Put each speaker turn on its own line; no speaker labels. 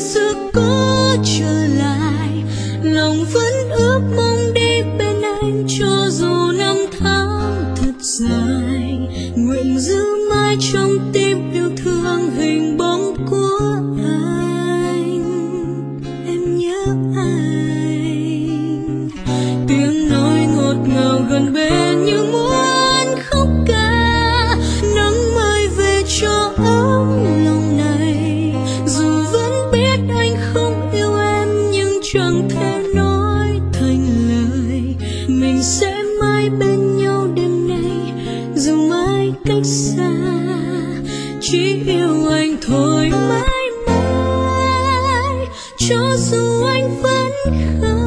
xưa có trở lại, lòng vẫn ước mong đi bên anh cho dù năm tháng thật dài. Nguyện giữ mãi trong tim yêu thương hình bóng của anh. Em nhớ anh, tiếng nói ngọt ngào gần bên như muốn khóc ca, nắng mai về cho ấm lòng này. Dù vẫn biết anh không yêu em nhưng chẳng thể nói thành lời, mình sẽ mãi bên nhau đêm nay dù mãi cách xa. Chỉ yêu anh thôi mãi mãi cho dù anh vẫn không